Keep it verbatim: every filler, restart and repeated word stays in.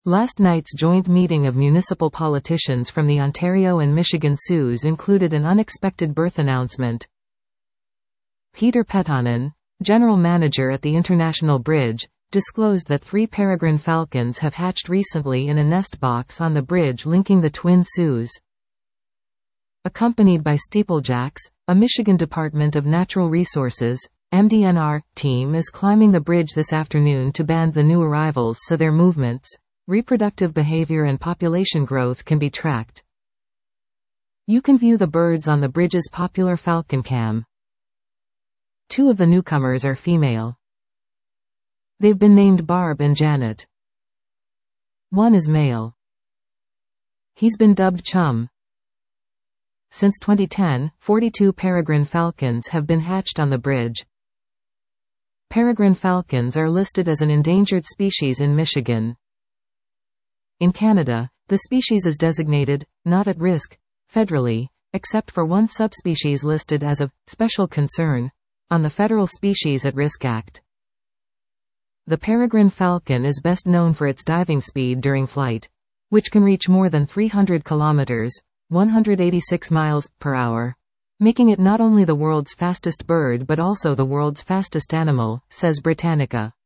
Last night's joint meeting of municipal politicians from the Ontario and Michigan zoos included an unexpected birth announcement. Peter Petonen, general manager at the International Bridge, disclosed that three peregrine falcons have hatched recently in a nest box on the bridge linking the twin zoos. Accompanied by Steeplejacks, a Michigan Department of Natural Resources M D N R team is climbing the bridge this afternoon to band the new arrivals so their movements, reproductive behavior and population growth can be tracked. You can view the birds on the bridge's popular Falcon Cam. Two of the newcomers are female. They've been named Barb and Janet. One is male. He's been dubbed Chum. Since twenty ten, forty-two peregrine falcons have been hatched on the bridge. Peregrine falcons are listed as an endangered species in Michigan. In Canada, the species is designated, not at risk, federally, except for one subspecies listed as of special concern on the Federal Species at Risk Act. The peregrine falcon is best known for its diving speed during flight, which can reach more than three hundred kilometers, one hundred eighty-six miles per hour, making it not only the world's fastest bird but also the world's fastest animal, says Britannica.